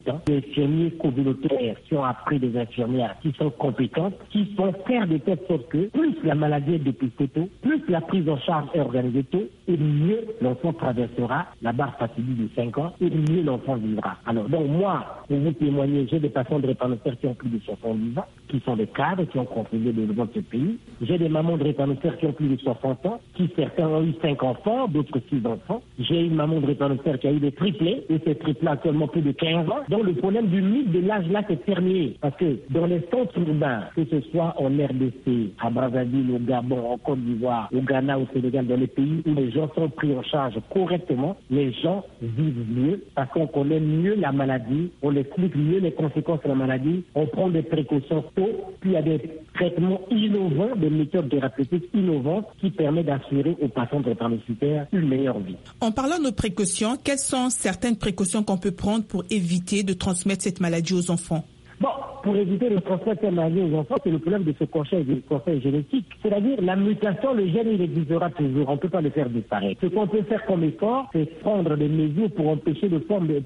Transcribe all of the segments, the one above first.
Des infirmiers communautaires qui ont appris des infirmières qui sont compétentes, qui vont faire de telle sorte que plus la maladie est dépistée tôt, plus la prise en charge est organisée tôt, et mieux l'enfant traversera la barre fatidique de 5 ans, et mieux l'enfant vivra. Alors, donc moi, pour vous témoigner, j'ai des patients de drépanocytaires qui ont plus de 70 ans, qui sont des cadres, qui ont contribué au développement de ce pays. J'ai des mamans de drépanocytaires qui ont plus de 60 ans, qui certains ont eu 5 enfants, d'autres 6 enfants. J'ai une maman de drépanocytaires qui a eu des triplés, et ces triplés actuellement plus de 15 ans. Donc le problème du mythe de l'âge là, c'est terminé. Parce que dans les centres urbains, que ce soit en RDC, à Brazzaville, au Gabon, en Côte d'Ivoire, au Ghana, au Sénégal, dans les pays où les gens sont pris en charge correctement, les gens vivent mieux parce qu'on connaît mieux la maladie, on explique mieux les conséquences de la maladie, on prend des précautions tôt, puis il y a des traitements innovants, des méthodes thérapeutiques innovantes qui permettent d'assurer aux patients drépanocytaires une meilleure vie. En parlant de précautions, quelles sont certaines précautions qu'on peut prendre pour éviter de transmettre cette maladie aux enfants? Bon, pour éviter de transmettre cette maladie aux enfants, c'est le problème de ce conseil génétique. C'est-à-dire, la mutation, le gène, il existera toujours. On ne peut pas le faire disparaître. Ce qu'on peut faire comme effort, c'est prendre des mesures pour empêcher de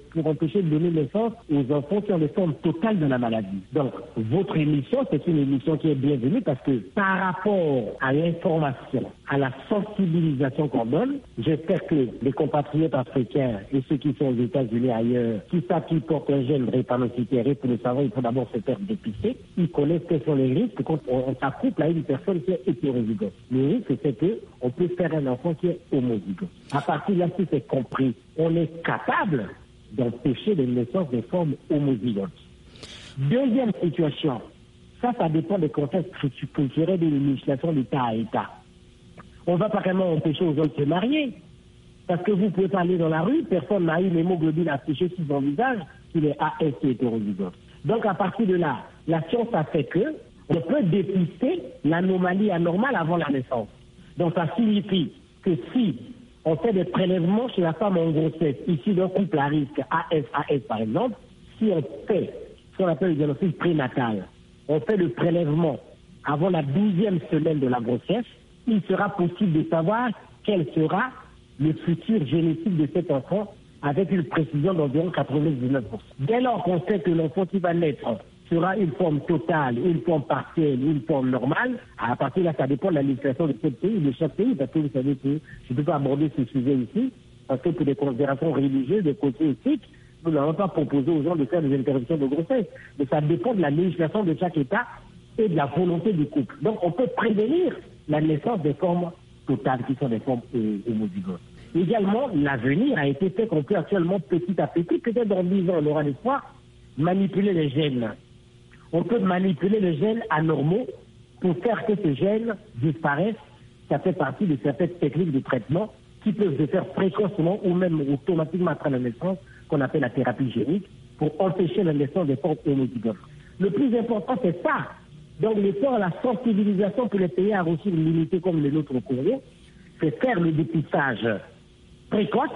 donner naissance aux enfants qui ont des formes totales de la maladie. Donc, votre émission, c'est une émission qui est bienvenue parce que par rapport à l'information, à la sensibilisation qu'on donne, j'espère que les compatriotes africains et ceux qui sont aux États-Unis ailleurs, qui savent qu'ils portent un gène drépanocytaire, et pour le savoir, il faut d'abord se faire dépister. Ils connaissent quels sont les risques quand on s'accouple à une personne qui est hétérozygote. Le risque, c'est qu'on peut faire un enfant qui est homozygote. À partir de là, si c'est compris, on est capable d'empêcher les naissances des formes homozygotes. Deuxième situation, ça dépend des contextes culturels et de législation d'État à État. On ne va pas vraiment empêcher aux hommes de se marier. Parce que vous pouvez pas aller dans la rue, personne n'a eu l'hémoglobine affichée sur son visage, il est AS hétérozygote. Donc, à partir de là, la science a fait que on peut dépister l'anomalie anormale avant la naissance. Donc, ça signifie que si on fait des prélèvements chez la femme en grossesse, ici d'un couple à risque AS par exemple, si on fait ce qu'on appelle le diagnostic prénatal, on fait le prélèvement avant la 12e semaine de la grossesse, il sera possible de savoir quel sera le futur génétique de cet enfant avec une précision d'environ 99%. Dès lors qu'on sait que l'enfant qui va naître sera une forme totale, une forme partielle, une forme normale, à partir de là, ça dépend de la législation de chaque pays, parce que vous savez que je ne peux pas aborder ce sujet ici, parce que pour des considérations religieuses, des côtés éthiques, nous n'avons pas proposé aux gens de faire des interruptions de grossesse. Mais ça dépend de la législation de chaque État et de la volonté du couple. Donc on peut prévenir la naissance des formes totales qui sont des formes homozygotes. Également, l'avenir a été fait qu'on peut actuellement, petit à petit, peut-être dans 10 ans, on aura l'espoir, manipuler les gènes. On peut manipuler les gènes anormaux pour faire que ces gènes disparaissent. Ça fait partie de certaines techniques de traitement qui peuvent se faire précocement ou même automatiquement après la naissance, qu'on appelle la thérapie génique, pour empêcher la naissance des formes homozygotes. Le plus important, c'est ça. Donc, l'effort, la sensibilisation pour les pays à reçu une limité comme les nôtres au Congo, c'est faire le dépistage précoce.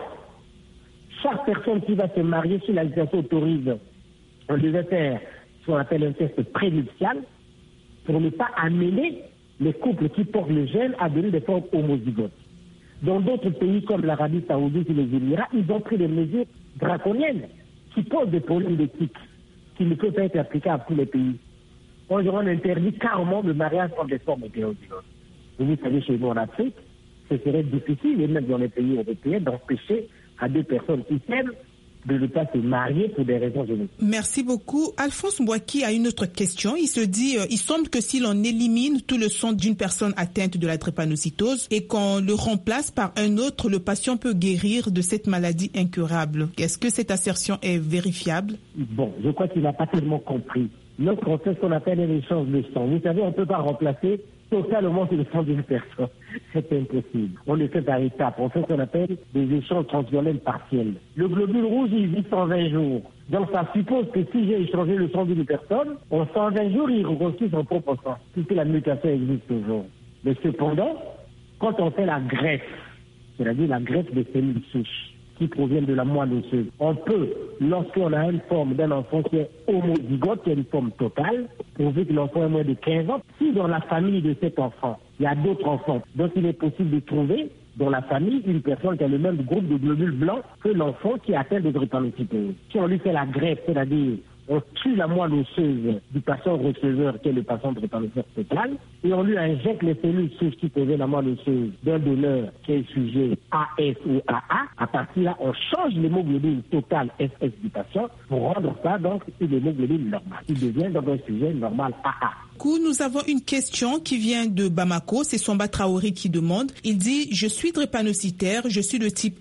Chaque personne qui va se marier, si la législation autorise, on devait faire ce qu'on appelle un test prénuptial pour ne pas amener les couples qui portent le gène à donner des formes homozygotes. Dans d'autres pays comme l'Arabie Saoudite et les Émirats, ils ont pris des mesures draconiennes qui posent des problèmes d'éthique qui ne peuvent pas être appliqués à tous les pays. On interdit carrément le mariage entre des formes hétérozygotes. Vous savez, chez nous en Afrique, ce serait difficile, et même dans les pays européens, d'empêcher à deux personnes qui s'aiment de ne pas se marier pour des raisons génétiques. Merci beaucoup. Alphonse Mbouaki a une autre question. Il se dit, il semble que si l'on élimine tout le sang d'une personne atteinte de la drépanocytose et qu'on le remplace par un autre, le patient peut guérir de cette maladie incurable. Est-ce que cette assertion est vérifiable? Bon, je crois qu'il n'a pas tellement compris. Notre on fait ce qu'on appelle un échange de sang. Vous savez, on ne peut pas remplacer totalement le sang d'une personne. C'est impossible. On le fait par étapes. On fait ce qu'on appelle des échanges transitionnels partiels. Le globule rouge, il vit 120 jours. Donc ça suppose que si j'ai échangé le sang d'une personne, en 120 jours, il reconstruit son propre sang, puisque la mutation existe toujours. Mais cependant, quand on fait la greffe, c'est-à-dire la greffe des cellules souches, qui proviennent de la moelle osseuse. On peut, lorsqu'on a une forme d'un enfant qui est homozygote, qui est une forme totale, prouver que l'enfant est moins de 15 ans. Si dans la famille de cet enfant, il y a d'autres enfants, donc il est possible de trouver dans la famille une personne qui a le même groupe de globules blancs que l'enfant qui est atteint de drépanocytose. Si on lui fait la greffe, c'est-à-dire on tue la moelle osseuse du patient receveur qui est le patient drépanocytaire focal et on lui injecte les cellules souches qui posaient la moelle osseuse d'un donneur qui est sujet AS ou AA. À partir de là, on change l'hémoglobine totale SS du patient pour rendre ça donc une hémoglobine normale. Il devient donc un sujet normal AA. Nous avons une question qui vient de Bamako, c'est Somba Traoré qui demande. Il dit « Je suis drépanocytaire, je suis de type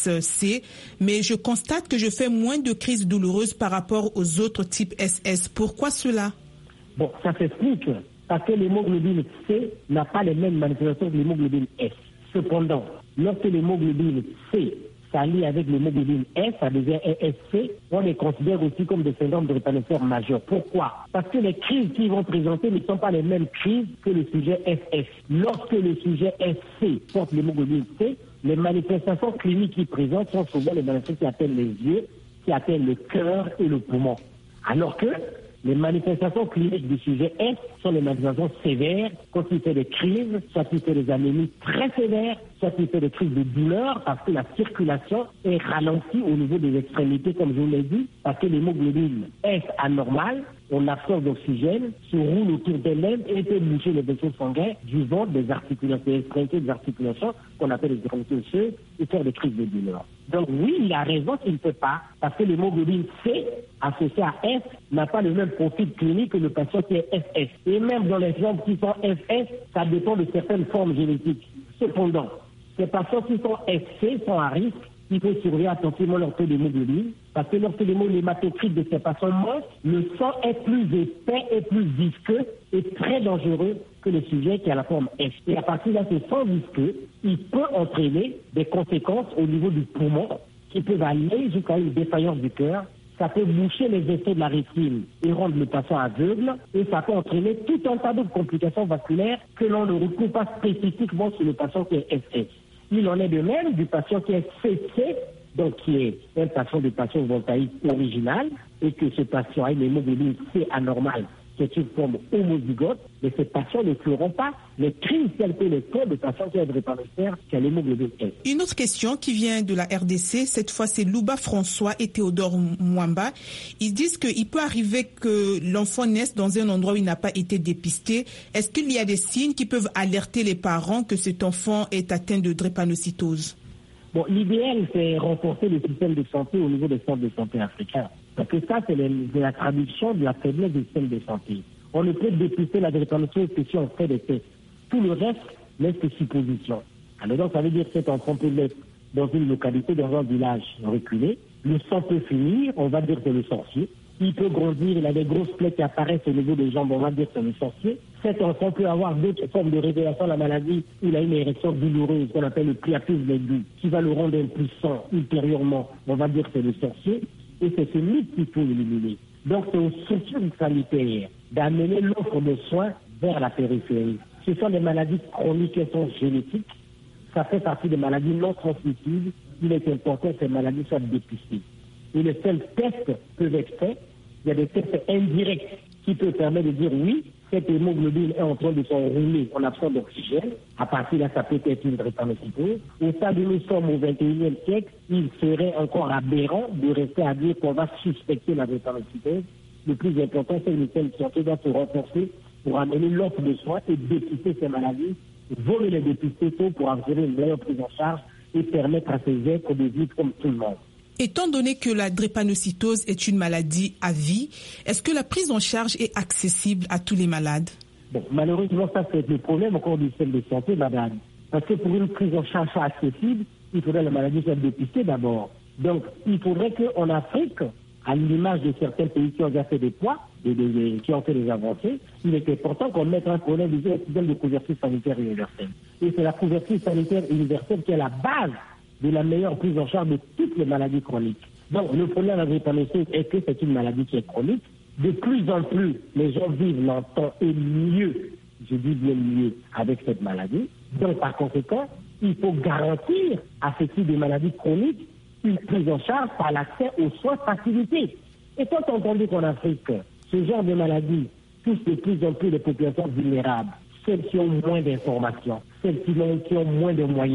SC, mais je constate que je fais moins de crises douloureuses par rapport aux autres types SS. Pourquoi cela ?» Bon, ça s'explique parce que l'hémoglobine C n'a pas les mêmes manifestations que l'hémoglobine S. Cependant, lorsque l'hémoglobine C s'allie avec l'hémoglobine S, ça devient ESC, on les considère aussi comme des syndromes de drépanocytaire majeur. Pourquoi? Parce que les crises qu'ils vont présenter ne sont pas les mêmes crises que le sujet SS. Lorsque le sujet SC porte l'hémoglobine C, les manifestations cliniques qu'il présente sont souvent les manifestations qui atteignent les yeux, qui atteignent le cœur et le poumon. Alors que les manifestations cliniques du sujet S sont les manifestations sévères, quand il fait des crises, soit il fait des anémies très sévères, soit il fait des crises de douleur parce que la circulation est ralentie au niveau des extrémités, comme je vous l'ai dit, parce que l'hémoglobine S anormale, on absorbe d'oxygène, se roule autour des lèvres et peut boucher les vaisseaux sanguins du ventre, des articulations, des extrémités des articulations, qu'on appelle les extrémités osseuses, et faire des crises de douleur. Donc oui, il a raison qu'il ne peut pas, parce que l'hémoglobine C, associée à S, n'a pas le même profil clinique que le patient qui est SS. Et même dans les gens qui sont SS, ça dépend de certaines formes génétiques. Cependant, ces patients qui sont SC sont à risque. Il faut surveiller attentivement leur taux d'hémoglobine, parce que lorsque l'hématocrite de ces patients monte, le sang est plus épais et plus visqueux et très dangereux que le sujet qui a la forme S. Et à partir de là, ce sang visqueux, il peut entraîner des conséquences au niveau du poumon qui peuvent aller jusqu'à une défaillance du cœur. Ça peut boucher les vaisseaux de la rétine et rendre le patient aveugle, et ça peut entraîner tout un tas de complications vasculaires que l'on ne retrouve pas spécifiquement sur le patient qui est SS. Il en est de même du patient qui est CC, donc qui est un patient de patient voltaïque original, et que ce patient a une hémoglobine C anormale, qui est une forme homozygote, mais ces patients ne feront pas les crises telles que les cas de patients qui ont drépanocytaire, qui a l'hémoglobine S. Une autre question qui vient de la RDC, cette fois c'est Louba François et Théodore Mwamba. Ils disent qu'il peut arriver que l'enfant naisse dans un endroit où il n'a pas été dépisté. Est-ce qu'il y a des signes qui peuvent alerter les parents que cet enfant est atteint de drépanocytose? Bon, l'idéal, c'est renforcer le système de santé au niveau des centres de santé africains. Parce que ça, c'est la traduction de la faiblesse du système de santé. On ne peut dépister la drépanocytose que si on fait des tests. Tout le reste n'est que supposition. Alors donc, ça veut dire que cet enfant peut naître dans une localité, dans un village reculé. Le sang peut finir, on va dire que c'est le sorcier. Il peut grandir, il a des grosses plaies qui apparaissent au niveau des jambes, on va dire que c'est le sorcier. Cet enfant peut avoir d'autres formes de révélation de la maladie. Il a une érection douloureuse qu'on appelle le priapisme aigu, qui va le rendre impuissant ultérieurement. On va dire que c'est le sorcier. Et c'est ce mythe qu'il faut éliminer. Donc c'est aux structures sanitaires d'amener l'offre de soins vers la périphérie. Ce sont des maladies chroniques qui sont génétiques. Ça fait partie des maladies non transmissibles. Il est important que ces maladies soient dépistées. Et les seuls tests peuvent être faits. Il y a des tests indirects qui peuvent permettre de dire oui, cette hémoglobine est en train de s'enrouler en absence d'oxygène. À partir de là, ça peut être une drépanocytose. Au stade où nous sommes au XXIe siècle, il serait encore aberrant de rester à dire qu'on va suspecter la drépanocytose. Le plus important, c'est que le système de santé doit se renforcer pour amener l'offre de soins et dépister ces maladies, vaut les dépister tôt pour assurer une meilleure prise en charge et permettre à ces êtres de vivre comme tout le monde. Étant donné que la drépanocytose est une maladie à vie, est-ce que la prise en charge est accessible à tous les malades? Bon, malheureusement, ça c'est le problème encore du système de santé, madame. Parce que pour une prise en charge accessible, il faudrait que la maladie soit dépistée d'abord. Donc, il faudrait qu'en Afrique, à l'image de certains pays qui ont déjà fait des poids, qui ont fait des avancées, il est important qu'on mette un problème de système de couverture sanitaire universelle. Et c'est la couverture sanitaire universelle qui est la base de la meilleure prise en charge de toutes les maladies chroniques. Donc, le problème de la drépanocytose est que c'est une maladie qui est chronique. De plus en plus, les gens vivent longtemps et mieux, je dis bien mieux, avec cette maladie. Donc, par conséquent, il faut garantir à ce type de maladies chroniques une prise en charge par l'accès aux soins facilités. Et quand on entend qu'en Afrique, ce genre de maladie touche de plus en plus les populations vulnérables, celles qui ont moins d'informations, celles qui ont moins de moyens.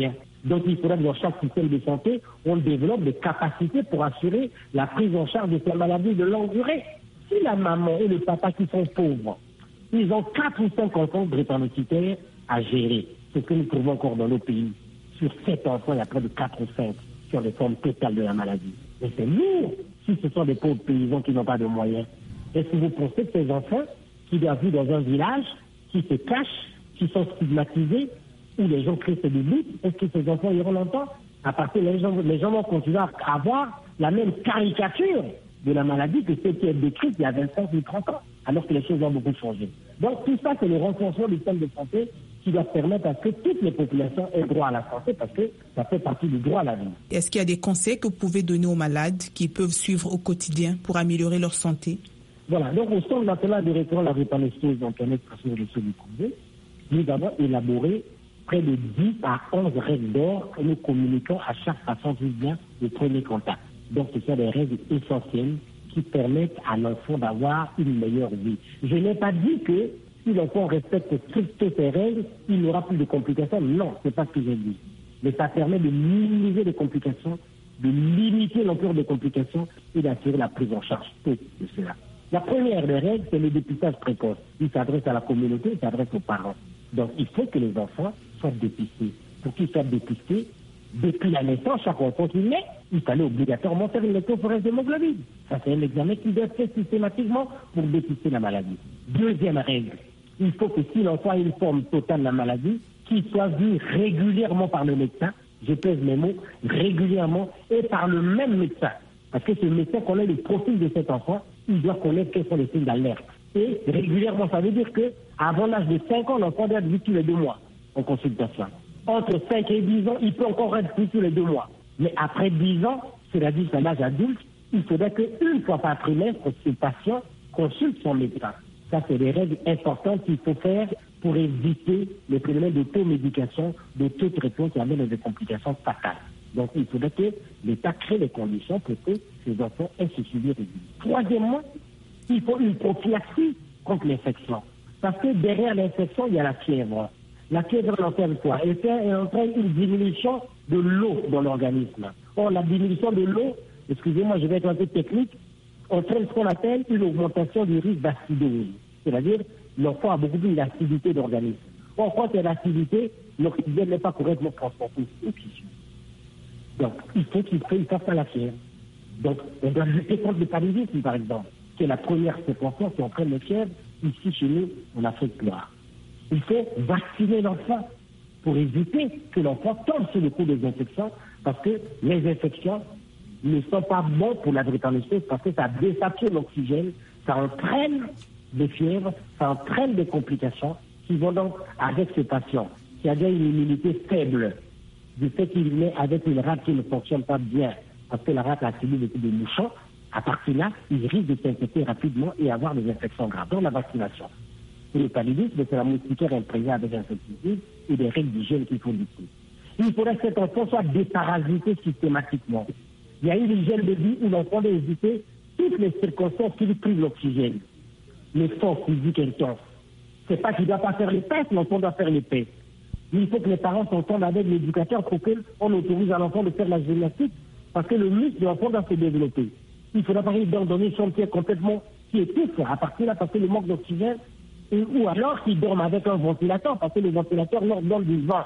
Donc il faudra que dans chaque système de santé, on développe des capacités pour assurer la prise en charge de ces maladies de longue durée. Si la maman et le papa qui sont pauvres, ils ont 4 ou 5 enfants drépanocytaires à gérer. C'est ce que nous trouvons encore dans nos pays. Sur 7 enfants, il y a près de 4 ou 5 qui ont des formes totales de la maladie. Et c'est lourd si ce sont des pauvres paysans qui n'ont pas de moyens. Est-ce que vous pensez que ces enfants qui doivent vivre dans un village, qui se cachent, qui sont stigmatisés, où les gens créent des doutes, est-ce que ces enfants iront longtemps? À partir les gens vont continuer à avoir la même caricature de la maladie que celle qui est décrite il y a 25 ou 30 ans, alors que les choses ont beaucoup changé. Donc tout ça, c'est le renforcement du système de santé qui doit permettre à ce que toutes les populations aient droit à la santé, parce que ça fait partie du droit à la vie. Est-ce qu'il y a des conseils que vous pouvez donner aux malades qu'ils peuvent suivre au quotidien pour améliorer leur santé? Voilà, donc au Centre national de référence à la drépanocytose, donc un expression de celui nous avons élaboré près de 10 à 11 règles d'or que nous communiquons à chaque patient qui vient de premier contact. Donc ce sont des règles essentielles qui permettent à l'enfant d'avoir une meilleure vie. Je n'ai pas dit que si l'enfant respecte strictement ces règles, il n'aura plus de complications. Non, ce n'est pas ce que j'ai dit. Mais ça permet de minimiser les complications, de limiter l'ampleur des complications et d'assurer la prise en charge de cela. La première des règles, c'est le dépistage précoce. Il s'adresse à la communauté, il s'adresse aux parents. Donc il faut que les enfants soient dépistés. Pour qu'ils soient dépistés, depuis la naissance, chaque enfant qui naît, il fallait obligatoirement faire une électrophorése d'hémoglobine. Ça, c'est un examen qui doit être fait systématiquement pour dépister la maladie. Deuxième règle, il faut que si l'enfant a une forme totale de la maladie, qu'il soit vu régulièrement par le médecin, je pèse mes mots, régulièrement, et par le même médecin. Parce que ce médecin connaît le profil de cet enfant, il doit connaître quels sont les signes d'alerte. Et régulièrement, ça veut dire qu'avant l'âge de 5 ans, l'enfant doit être vu tous les 2 mois en consultation. Entre 5 et 10 ans, il peut encore être vu tous les 2 mois. Mais après 10 ans, c'est-à-dire à l'âge adulte, il faudrait qu'une fois par trimestre, ce patient consulte son médecin. Ça, c'est des règles importantes qu'il faut faire pour éviter les phénomènes d'automédication, d'autotraitement qui amènent à des complications fatales. Donc, il faudrait que l'État crée les conditions pour que ces enfants aient ce suivi régulier. Troisièmement, il faut une prophylaxie contre l'infection. Parce que derrière l'infection, il y a la fièvre. La fièvre entraîne quoi? Elle entraîne une diminution de l'eau dans l'organisme. Or, la diminution de l'eau, excusez-moi, je vais être un peu technique, entraîne ce qu'on appelle une augmentation du risque d'acidose. C'est-à-dire, l'enfant a beaucoup plus d'acidité d'organisme. Or, quand il y a l'acidité, l'oxygène n'est pas correctement transporté au tissu. Donc, il faut qu'il fasse à la fièvre. Donc, on doit lutter contre le paludisme, par exemple, qui est la première circonstance qui entraîne les fièvres ici chez nous, en Afrique noire. Il faut vacciner l'enfant pour éviter que l'enfant tombe sous le coup des infections, parce que les infections ne sont pas bonnes pour la drépanocytose, parce que ça désature l'oxygène, ça entraîne des fièvres, ça entraîne des complications qui vont donc avec ce patient qui a déjà une immunité faible, du fait qu'il est avec une rate qui ne fonctionne pas bien, parce que la rate a subi des mouchons, à partir de là, il risque de s'infecter rapidement et avoir des infections graves. Donc la vaccination. Et le paludisme, c'est la moustiquaire imprégnée avec insecticide et des règles d'hygiène qu'il faut lutter. Il faudrait que cet enfant soit déparasité systématiquement. Il y a une hygiène de vie où l'enfant doit éviter toutes les circonstances qui lui privent l'oxygène. L'effort physique intense. C'est pas qu'il ne doit pas faire les tests, l'enfant doit faire les tests. Il faut que les parents s'entendent avec l'éducateur pour qu'on autorise à l'enfant de faire la gymnastique, parce que le muscle de l'enfant doit se développer. Il faudra pas lui donner son pied complètement qui étouffe à partir de là, parce que le manque d'oxygène, ou alors qu'il dorme avec un ventilateur, parce que le ventilateur leur donne du vent.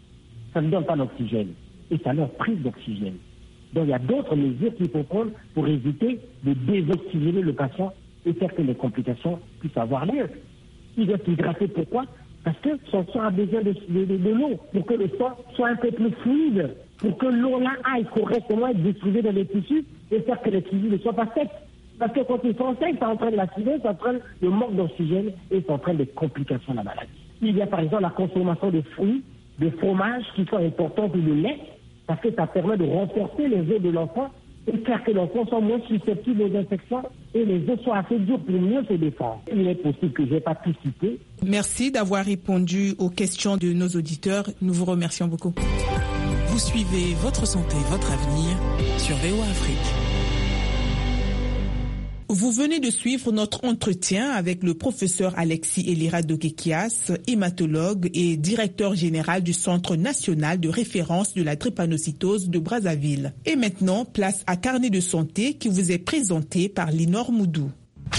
Ça ne donne pas d'oxygène. Et ça leur prive d'oxygène. Donc il y a d'autres mesures qu'il faut prendre pour éviter de désoxygéner le patient et faire que les complications puissent avoir lieu. Il doit s'hydrater, pourquoi? Parce que son sang a besoin de l'eau, pour que le sang soit un peu plus fluide, pour que l'eau là aille correctement être distribuée dans les tissus et faire que les tissus ne soient pas secs. Parce que quand ils sont secs, ça entraîne l'acidité, ça entraîne le manque d'oxygène et ça entraîne des complications de la maladie. Il y a par exemple la consommation de fruits, de fromages qui sont importants pour le lait, parce que ça permet de renforcer les os de l'enfant et faire que l'enfant soit moins susceptible aux infections et les os soient assez durs pour mieux se défendre. Il est possible que je n'ai pas pu citer. Merci d'avoir répondu aux questions de nos auditeurs. Nous vous remercions beaucoup. Vous suivez Votre Santé, Votre Avenir sur VOA Afrique. Vous venez de suivre notre entretien avec le professeur Alexis Elira Dokekias, hématologue et directeur général du Centre national de référence de la drépanocytose de Brazzaville. Et maintenant, place à Carnet de santé qui vous est présenté par Linor Moudou.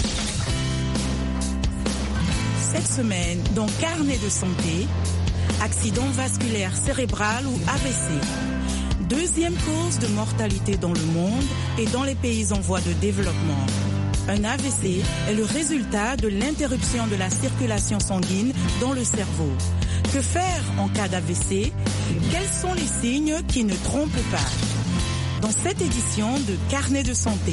Cette semaine, dans Carnet de santé, accident vasculaire cérébral ou AVC. Deuxième cause de mortalité dans le monde et dans les pays en voie de développement. Un AVC est le résultat de l'interruption de la circulation sanguine dans le cerveau. Que faire en cas d'AVC? Quels sont les signes qui ne trompent pas? Dans cette édition de Carnet de santé.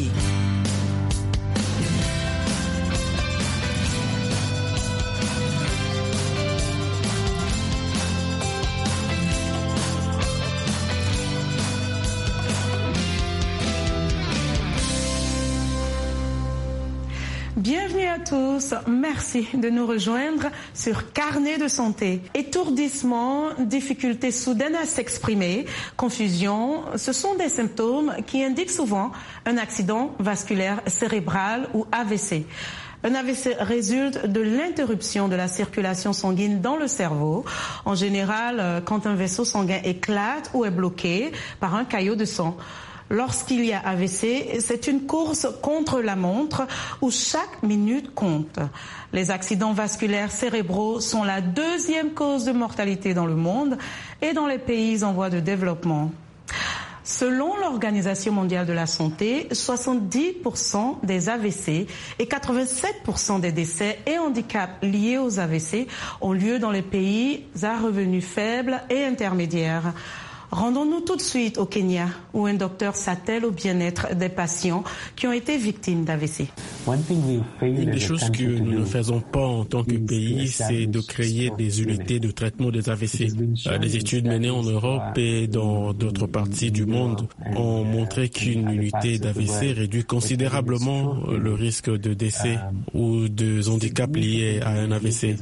Bienvenue à tous, merci de nous rejoindre sur Carnet de santé. Étourdissement, difficulté soudaine à s'exprimer, confusion, ce sont des symptômes qui indiquent souvent un accident vasculaire cérébral ou AVC. Un AVC résulte de l'interruption de la circulation sanguine dans le cerveau, en général quand un vaisseau sanguin éclate ou est bloqué par un caillot de sang. Lorsqu'il y a AVC, c'est une course contre la montre où chaque minute compte. Les accidents vasculaires cérébraux sont la deuxième cause de mortalité dans le monde et dans les pays en voie de développement. Selon l'Organisation mondiale de la santé, 70% des AVC et 87% des décès et handicaps liés aux AVC ont lieu dans les pays à revenus faibles et intermédiaires. Rendons-nous tout de suite au Kenya, où un docteur s'attelle au bien-être des patients qui ont été victimes d'AVC. Une des choses que nous ne faisons pas en tant que pays, c'est de créer des unités de traitement des AVC. Les études menées en Europe et dans d'autres parties du monde ont montré qu'une unité d'AVC réduit considérablement le risque de décès ou de handicap liés à un AVC.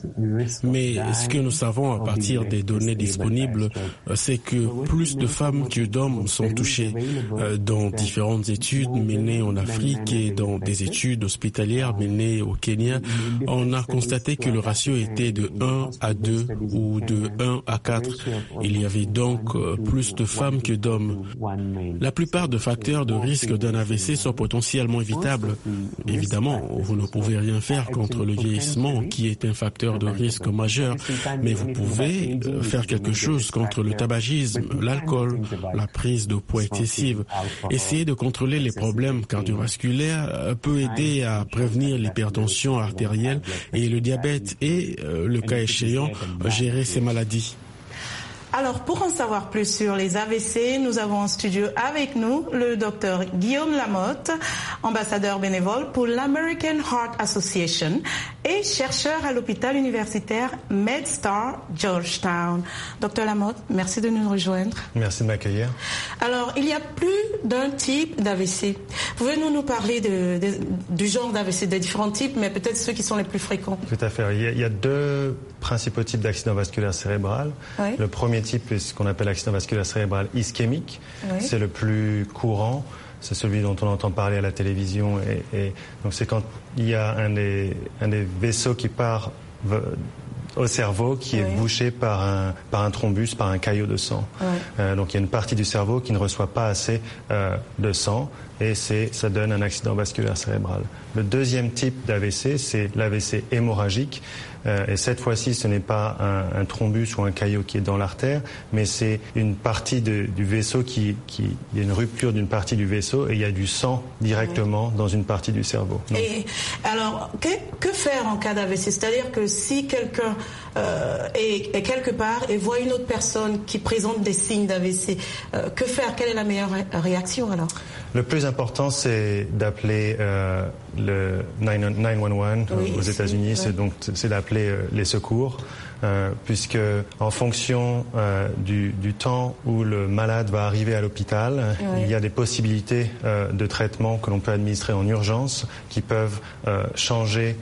Mais ce que nous savons à partir des données disponibles, c'est que plus de femmes que d'hommes sont touchées. Dans différentes études menées en Afrique et dans des études hospitalières menées au Kenya, on a constaté que le ratio était de 1 à 2 ou de 1 à 4. Il y avait donc plus de femmes que d'hommes. La plupart des facteurs de risque d'un AVC sont potentiellement évitables. Évidemment, vous ne pouvez rien faire contre le vieillissement qui est un facteur de risque majeur, mais vous pouvez faire quelque chose contre le tabagisme, l'alcool, la prise de poids excessive. Essayer de contrôler les problèmes cardiovasculaires peut aider à prévenir l'hypertension artérielle et le diabète et, le cas échéant, gérer ces maladies. Alors, pour en savoir plus sur les AVC, nous avons en studio avec nous le docteur Guillaume Lamotte, ambassadeur bénévole pour l'American Heart Association et chercheur à l'hôpital universitaire MedStar Georgetown. Docteur Lamotte, merci de nous rejoindre. Merci de m'accueillir. Alors, il y a plus d'un type d'AVC. Pouvez-vous nous parler du genre d'AVC, des différents types, mais peut-être ceux qui sont les plus fréquents? Tout à fait. Il y a deux principaux types d'accidents vasculaires cérébral. Oui. Le premier type est ce qu'on appelle accident vasculaire cérébral ischémique. Oui. C'est le plus courant. C'est celui dont on entend parler à la télévision. Et donc c'est quand il y a un des vaisseaux qui part au cerveau qui est bouché par un thrombus, par un caillot de sang. Donc il y a une partie du cerveau qui ne reçoit pas assez de sang et ça donne un accident vasculaire cérébral. Le deuxième type d'AVC, c'est l'AVC hémorragique. Et cette fois-ci, ce n'est pas un thrombus ou un caillot qui est dans l'artère, mais c'est une partie du vaisseau il y a une rupture d'une partie du vaisseau et il y a du sang directement dans une partie du cerveau. Donc, et alors, que faire en cas d'AVC? C'est-à-dire que si quelqu'un est quelque part et voit une autre personne qui présente des signes d'AVC, que faire? Quelle est la meilleure réaction alors? Le plus important, c'est d'appeler le 911 aux États-Unis. C'est d'appeler les secours, puisque en fonction du temps où le malade va arriver à l'hôpital, il y a des possibilités de traitement que l'on peut administrer en urgence qui peuvent changer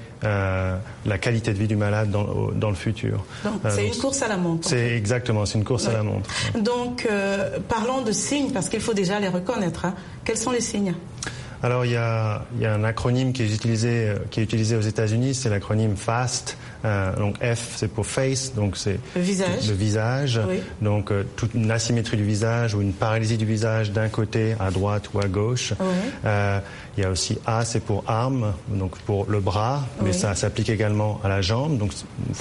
la qualité de vie du malade dans le futur. Donc c'est une course à la montre. C'est exactement, c'est une course à la montre. Donc parlons de signes, parce qu'il faut déjà les reconnaître. Quels sont les signes? Alors il y a un acronyme qui est utilisé aux États-Unis, c'est l'acronyme FAST. Donc F c'est pour face, donc c'est le visage. Oui. Donc toute une asymétrie du visage ou une paralysie du visage d'un côté à droite ou à gauche. Oui. Il y a aussi A, c'est pour arm, donc pour le bras, mais ça s'applique également à la jambe. Donc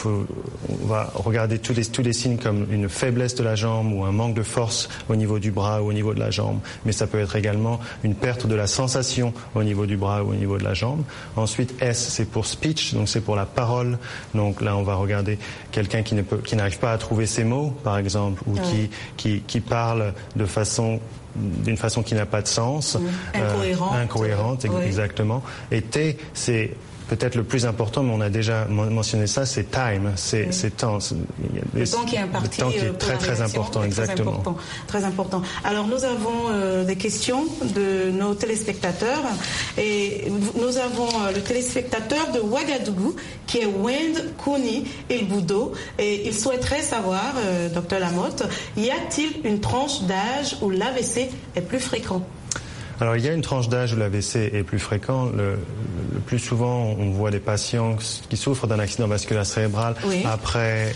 on va regarder tous les signes comme une faiblesse de la jambe ou un manque de force au niveau du bras ou au niveau de la jambe. Mais ça peut être également une perte de la sensation au niveau du bras ou au niveau de la jambe. Ensuite, S, c'est pour speech, donc c'est pour la parole. Donc là, on va regarder quelqu'un qui n'arrive pas à trouver ses mots, par exemple, ou qui parle d'une façon qui n'a pas de sens. Incohérente, exactement. Et T, c'est peut-être le plus important, mais on a déjà mentionné ça, c'est time, c'est temps. Le temps qui est imparti. Le temps qui est très important, exactement. Très important. Alors nous avons des questions de nos téléspectateurs et nous avons le téléspectateur de Ouagadougou qui est Wend Kouni Ilboudo et il souhaiterait savoir, Dr Lamotte, y a-t-il une tranche d'âge où l'AVC est plus fréquent? Alors il y a une tranche d'âge où l'AVC est plus fréquent. Le plus souvent, on voit des patients qui souffrent d'un accident vasculaire cérébral après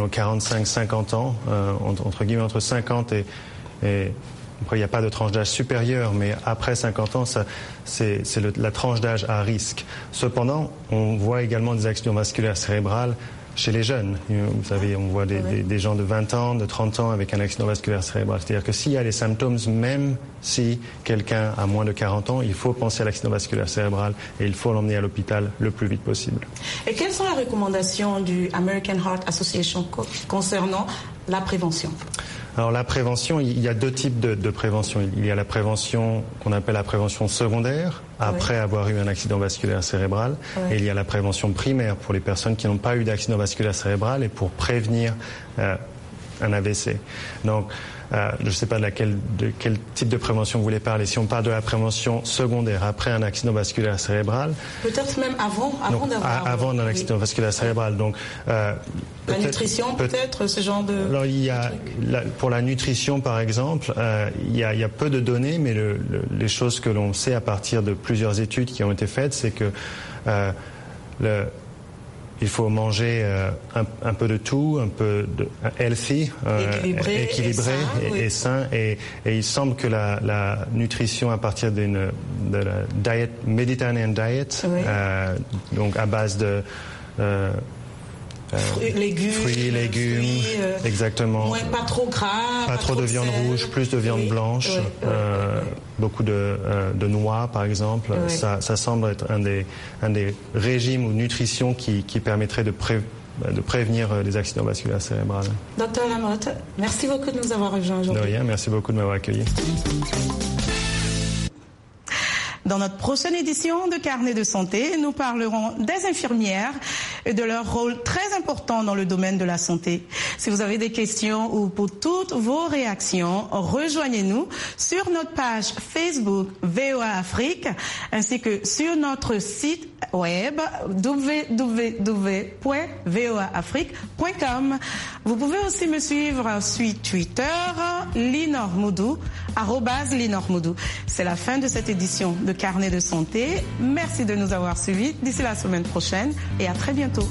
45-50 ans, entre guillemets entre 50 et après il n'y a pas de tranche d'âge supérieure, mais après 50 ans, c'est la tranche d'âge à risque. Cependant, on voit également des accidents vasculaires cérébrales chez les jeunes. Vous savez, on voit des gens de 20 ans, de 30 ans avec un accident vasculaire cérébral. C'est-à-dire que s'il y a les symptômes, même si quelqu'un a moins de 40 ans, il faut penser à l'accident vasculaire cérébral et il faut l'emmener à l'hôpital le plus vite possible. Et quelles sont les recommandations du American Heart Association concernant la prévention? Alors la prévention, il y a deux types de prévention. Il y a la prévention qu'on appelle la prévention secondaire, après avoir eu un accident vasculaire cérébral. Et il y a la prévention primaire pour les personnes qui n'ont pas eu d'accident vasculaire cérébral et pour prévenir un AVC. Donc, je ne sais pas de quel type de prévention vous voulez parler. Si on parle de la prévention secondaire après un accident vasculaire cérébral. Peut-être même avant un accident vasculaire cérébral. Donc, la nutrition, peut-être, ce genre de... Alors, pour la nutrition, par exemple, il y a peu de données, mais les choses que l'on sait à partir de plusieurs études qui ont été faites, c'est que il faut manger un peu de tout, un peu de healthy, équilibré et sain. Et il semble que la nutrition à partir de la Mediterranean diet, donc à base de fruits, légumes, exactement. Pas trop gras, pas trop de viande rouge, plus de viande blanche, beaucoup de noix par exemple. Ça semble être un des régimes ou nutrition qui permettrait de prévenir les accidents vasculaires cérébrales. Docteur Lamotte, merci beaucoup de nous avoir rejoints aujourd'hui. De rien, merci beaucoup de m'avoir accueilli. Dans notre prochaine édition de Carnet de santé, nous parlerons des infirmières et de leur rôle très important dans le domaine de la santé. Si vous avez des questions ou pour toutes vos réactions, rejoignez-nous sur notre page Facebook VOA Afrique ainsi que sur notre site web www.voaafrique.com. Vous pouvez aussi me suivre sur Twitter, @LinorMoudou. C'est la fin de cette édition de Carnet de santé. Merci de nous avoir suivis. D'ici la semaine prochaine et à très bientôt.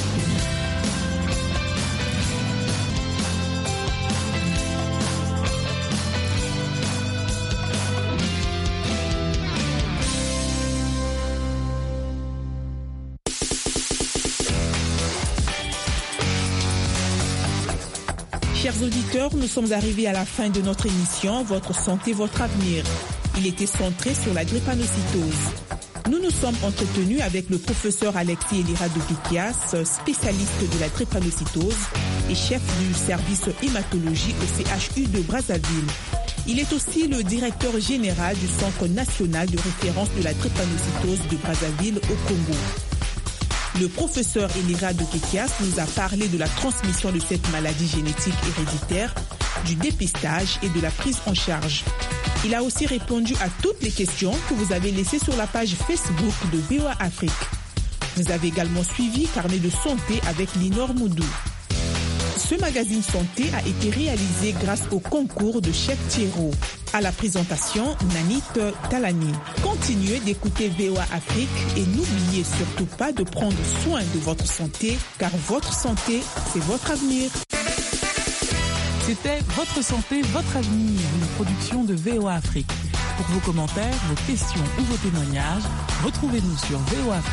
Chers auditeurs, nous sommes arrivés à la fin de notre émission Votre santé, votre avenir. Il était centré sur la drépanocytose. Nous nous sommes entretenus avec le professeur Alexis Elira-Dokikias, spécialiste de la drépanocytose et chef du service hématologie au CHU de Brazzaville. Il est aussi le directeur général du Centre national de référence de la drépanocytose de Brazzaville au Congo. Le professeur Elira-Dokikias nous a parlé de la transmission de cette maladie génétique héréditaire, du dépistage et de la prise en charge. Il a aussi répondu à toutes les questions que vous avez laissées sur la page Facebook de VOA Afrique. Vous avez également suivi Carnet de santé avec Linor Moudou. Ce magazine santé a été réalisé grâce au concours de Chef Thierro. À la présentation, Nanit Talani. Continuez d'écouter VOA Afrique et n'oubliez surtout pas de prendre soin de votre santé, car votre santé, c'est votre avenir. C'était Votre santé, votre avenir, une production de VOA Afrique. Pour vos commentaires, vos questions ou vos témoignages, retrouvez-nous sur VOA Afrique.